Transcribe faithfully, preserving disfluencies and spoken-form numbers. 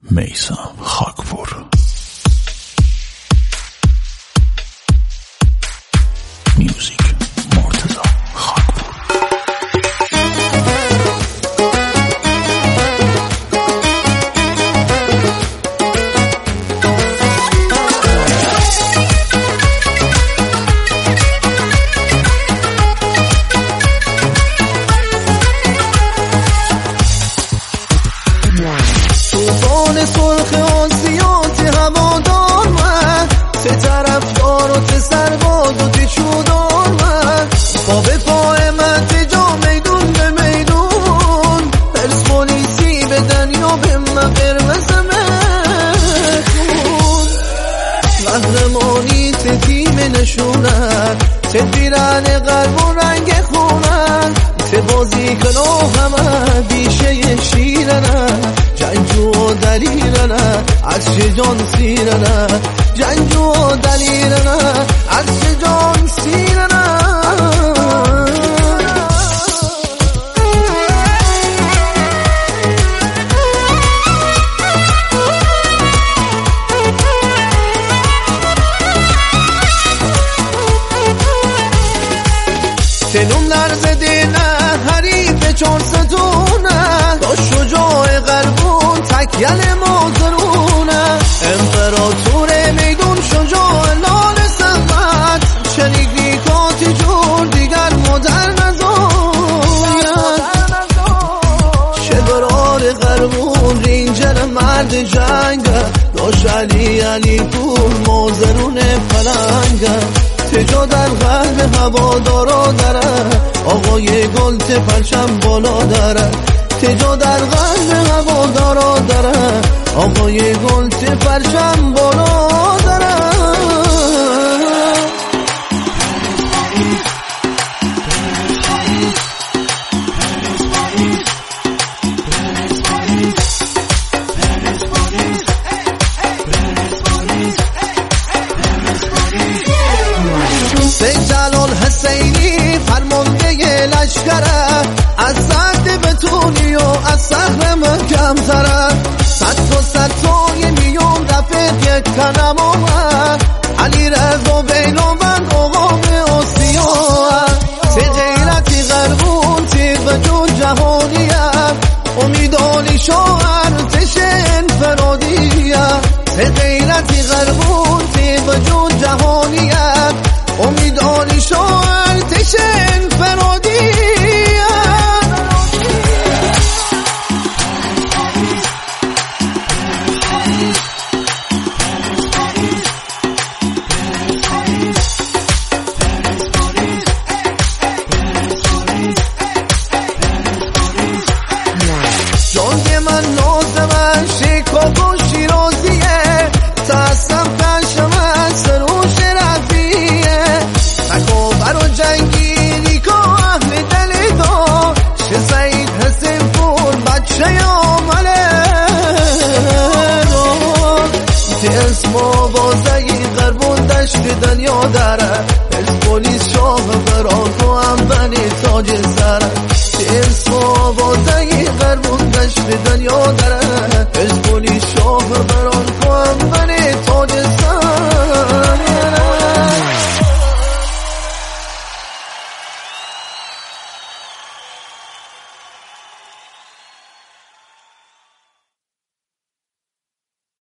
میثم خاکپور. میوزیک مرتضی خاکپور. توفان سرخ آسیات هوادار من، سه طرفدار و ته سرباز و ته چودار من، پا به پای من ته جا میدون به میدون، پرسپولیسی بدن یا به من قرمز مخون، قهرمانی ته تیم نشونن، ته پیرن قلب و رنگ خونن، ته بازی کنو همه بیشه شیرنن، جنجو و دلیرنه عرش جان سیرنه، جنجو و دلیرنه عرش جان سیرنه. تنوم لرزده نه حریف چار ستونه، تا شجاع قلبون تکیل مازرونه، امپراتور میدون شجاع لال سمت، شریک نیکاتی جور دیگر مادر نزاید، شبرار قلبون رینجر مرد جنگه، داش علی علی پور مازرون پلنگه، تجا در قلب هوادارا داره، آقای گل ته پرچم بالا داره، تجا در قلب هوادارا داره، آقای گل ته پرچم بالا داره. سید جلال حسینی فرمانده لشکره، از زرد بتونی و از سهر محکم تره، صد تا صد تای میون رفت یک کنم آمد، علی رضا بیلوبند آقام آسیا، تی غیرتی غربون تی وجود جهانیه، امیدانی شاعر تش انفرادیه، تی غیرتی غربون تی وجود جهانیه، امیدانی شاعر تش انفرادیه. جان من نازمن شیکاگو شیرازیه، تاسم کشم از سروش رفیه، تکابر و جنگیری که اهل دل دا، شه سعید حسین پور بچه عامله دا، ته اسم آوازهی قربون دشت دنیا داره، پرسپولیس شاه براکو هم بنی تاج سره، ته اسم آوازهی قربون دشت دنیا داره.